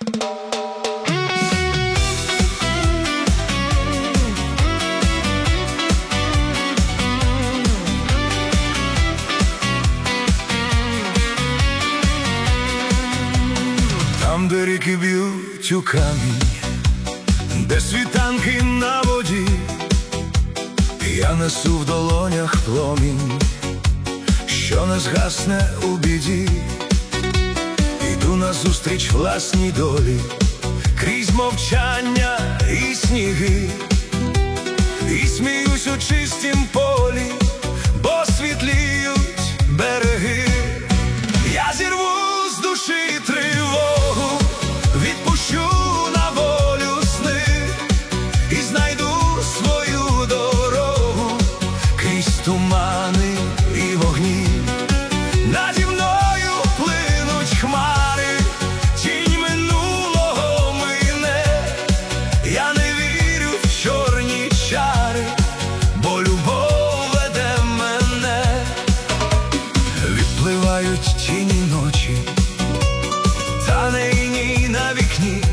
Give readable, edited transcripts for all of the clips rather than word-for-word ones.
Там, де ріки б'ють у камінь, де світанки на воді, я несу в долонях пломінь, що не згасне у біді. Іду назустріч власній долі, крізь мовчання і сніги, і сміюсь у чистім полі, бо світліють береги. Я зірву з душі тривогу, відпущу на волю сни і знайду свою дорогу крізь тумани і вогні. Наді мною плинуть хмари, тінь минулого мине. Я не вірю в чорні чари, бо любов веде мене. Відпливають тіні ночі, тане іній на вікні,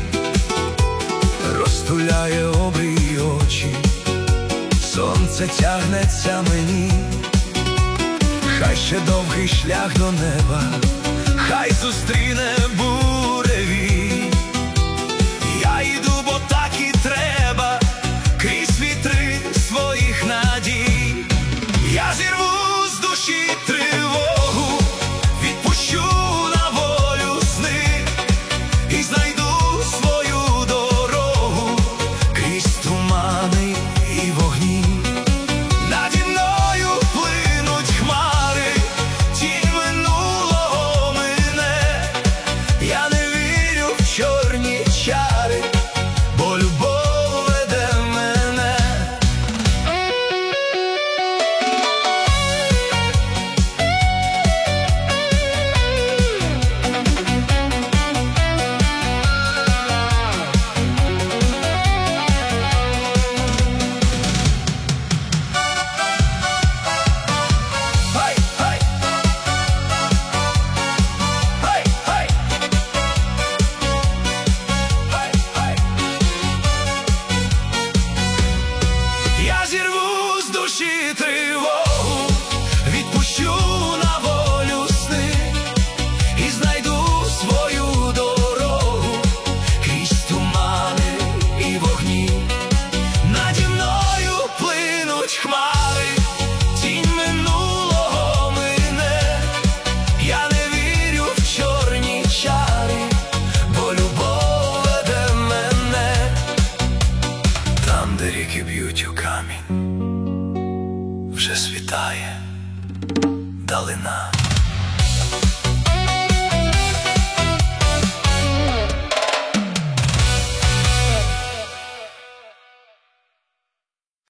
розтуляє обрії очі, сонце тягнеться мені. Хай ще довгий шлях до неба, хай зустріне буревій. Я йду, бо так і треба, крізь вітри своїх надій. Я зірву з душі тривогу, відпущу на волю сни і знайду свою дорогу крізь тумани і вогні. Наді мною плинуть хмари, тінь минулого мине. Я не вірю в чорні чари, бо любов веде мене. Хай, хай, хай, хай, хай, хай. Я зірву з душі тривогу, відпущу на волю сни і знайду свою дорогу крізь тумани і вогні. Наді мною плинуть хмари, тінь минулого мине. Я не вірю в чорні чари, бо любов веде мене. Там, де ріки б'ють у камінь, вже світає далина.